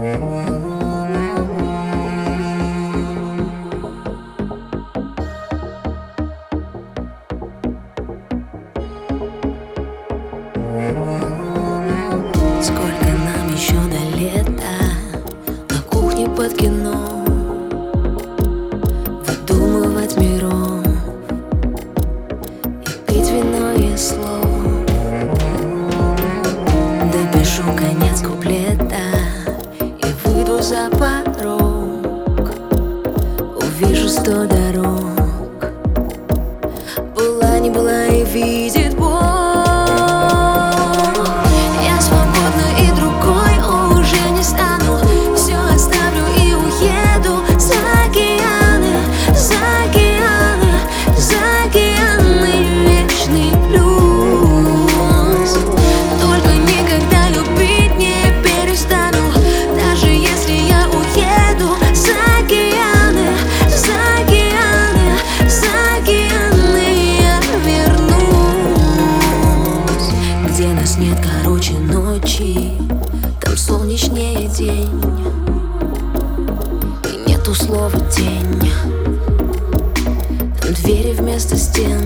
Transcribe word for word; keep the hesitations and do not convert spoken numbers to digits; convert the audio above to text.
Сколько нам еще до лета, на кухне под кино, выдумывать миром и пить вино и слов. Допишу конец куплета и выйду за порог, увижу сто дорог. Была, не была и видит Бог. Нет, короче, ночи, там солнечнее день, и нету слова тень, там двери вместо стен.